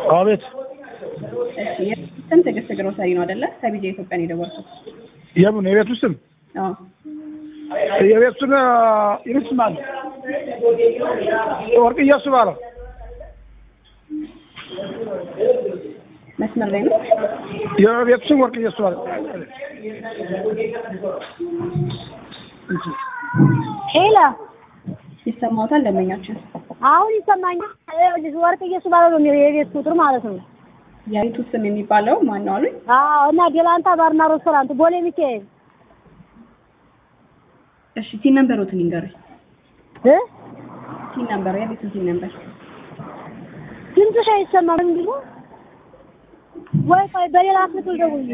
አቤት እሺ የስም ትዕግስት ግሮሰሪ ነው አይደለ? ከቢጄ ኢትዮጵያ ነው የደወልኩት። የምን የቤቱ ስም? አዎ የቤቱ ስም ይርስማል ወርቅ ኢየሱስ ባለው መስመር ላይ ነው። የቤቱ ስም ወርቅ ኢየሱስ ባለው። ሄሎ ይሰማዎታል? ደንበኛችን አሁን ይሰማኛል። ወርቅ ኢየሱስ ባለው ነው የቤት ቁጥር ማለት ነው። የቤቱ ስም የሚባለው ማን ነው አሉኝ? አዎ እና ጌላንታ ባርና ሬስቶራንት ቦሌ ሚካኤል። እሺ ቲን ነምበሮትን ይንገሩኝ። ቲን ነምበር የቤቱ ቲን ነምበር ድምፅሽ አይሰማም እንዴ? ወይ በሌላ አፍልቶ ደውል